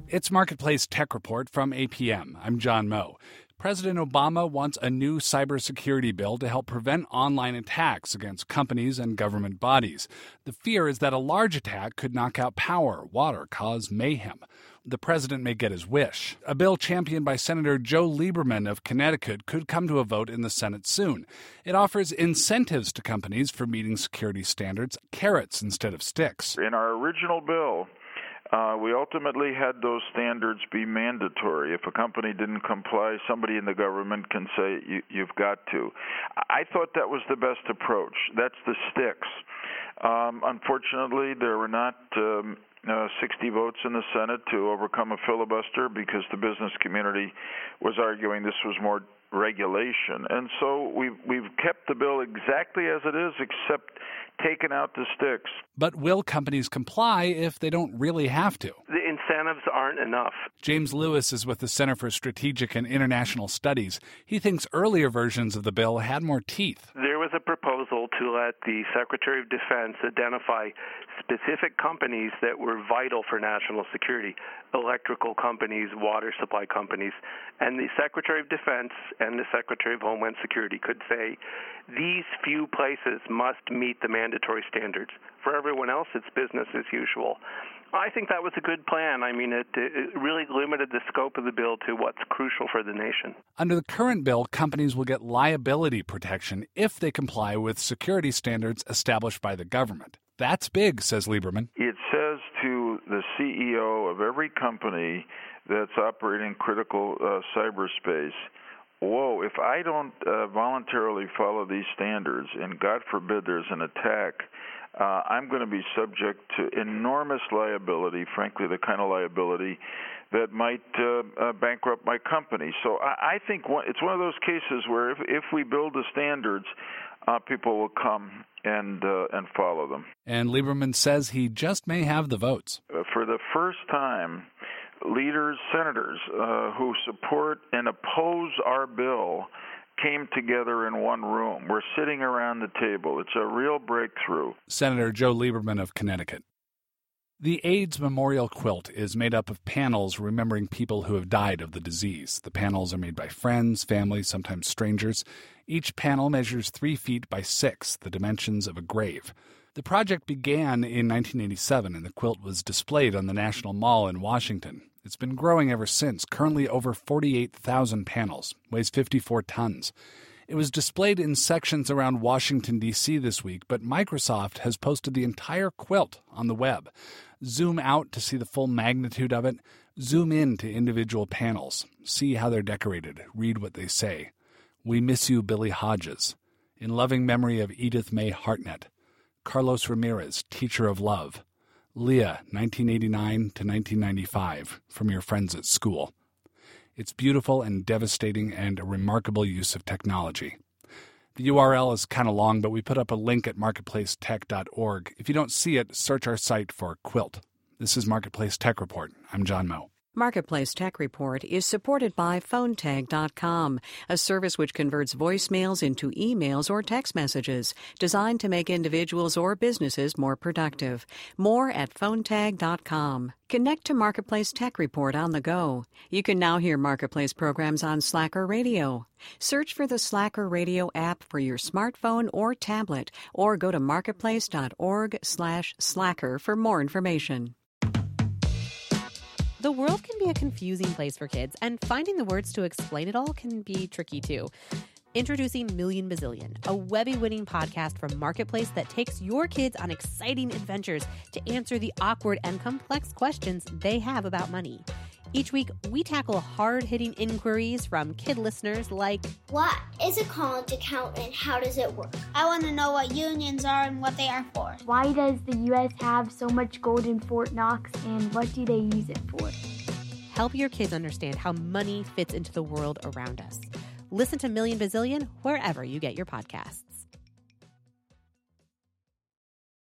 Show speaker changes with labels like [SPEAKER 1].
[SPEAKER 1] It's Marketplace Tech Report from APM. I'm John Moe. President Obama wants a new cybersecurity bill to help prevent online attacks against companies and government bodies. The fear is that a large attack could knock out power, water, cause mayhem. The president may get his wish. A bill championed by Senator Joe Lieberman of Connecticut could come to a vote in the Senate soon. It offers incentives to companies for meeting security standards, carrots instead of sticks.
[SPEAKER 2] In our original bill, we ultimately had those standards be mandatory. If a company didn't comply, somebody in the government can say, you've got to. I thought that was the best approach. That's the sticks. Unfortunately, there were not 60 votes in the Senate to overcome a filibuster because the business community was arguing this was more regulation. And so we've kept the bill exactly as it is, except taken out the sticks.
[SPEAKER 1] But will companies comply if they don't really have to?
[SPEAKER 3] The incentives aren't enough.
[SPEAKER 1] James Lewis is with the Center for Strategic and International Studies. He thinks earlier versions of the bill had more teeth.
[SPEAKER 3] There was a proposal to let the Secretary of Defense identify specific companies that were vital for national security, electrical companies, water supply companies, and the Secretary of Defense and the Secretary of Homeland Security could say, these few places must meet the mandatory standards. For everyone else, it's business as usual. I think that was a good plan. I mean, it really limited the scope of the bill to what's crucial for the nation.
[SPEAKER 1] Under the current bill, companies will get liability protection if they comply with security standards established by the government. That's big, says Lieberman.
[SPEAKER 2] It says to the CEO of every company that's operating critical cyberspace, whoa, if I don't voluntarily follow these standards, and God forbid there's an attack, I'm going to be subject to enormous liability, frankly, the kind of liability that might bankrupt my company. So I think it's one of those cases where if we build the standards, people will come and follow them.
[SPEAKER 1] And Lieberman says he just may have the votes.
[SPEAKER 2] For the first time, leaders, senators who support and oppose our bill came together in one room. We're sitting around the table. It's a real breakthrough.
[SPEAKER 1] Senator Joe Lieberman of Connecticut. The AIDS Memorial Quilt is made up of panels remembering people who have died of the disease. The panels are made by friends, family, sometimes strangers. Each panel measures 3 feet by 6, the dimensions of a grave. The project began in 1987, and the quilt was displayed on the National Mall in Washington. It's been growing ever since, currently over 48,000 panels, weighs 54 tons. It was displayed in sections around Washington, D.C. this week, but Microsoft has posted the entire quilt on the web. Zoom out to see the full magnitude of it. Zoom in to individual panels. See how they're decorated. Read what they say. We miss you, Billy Hodges. In loving memory of Edith May Hartnett. Carlos Ramirez, Teacher of Love. Leah, 1989 to 1995, from your friends at school. It's beautiful and devastating and a remarkable use of technology. The URL is kind of long, but we put up a link at marketplacetech.org. If you don't see it, search our site for quilt. This is Marketplace Tech Report. I'm John Moe.
[SPEAKER 4] Marketplace Tech Report is supported by PhoneTag.com, a service which converts voicemails into emails or text messages, designed to make individuals or businesses more productive. More at PhoneTag.com. Connect to Marketplace Tech Report on the go. You can now hear Marketplace programs on Slacker Radio. Search for the Slacker Radio app for your smartphone or tablet, or go to marketplace.org/slacker for more information.
[SPEAKER 5] The world can be a confusing place for kids, and finding the words to explain it all can be tricky too. Introducing Million Bazillion, a Webby-winning podcast from Marketplace that takes your kids on exciting adventures to answer the awkward and complex questions they have about money. Each week, we tackle hard-hitting inquiries from kid listeners like,
[SPEAKER 6] what is a college account and how does it work? I want to know what unions are and what they are for.
[SPEAKER 7] Why does the U.S. have so much gold in Fort Knox, and what do they use it for?
[SPEAKER 5] Help your kids understand how money fits into the world around us. Listen to Million Bazillion wherever you get your podcasts.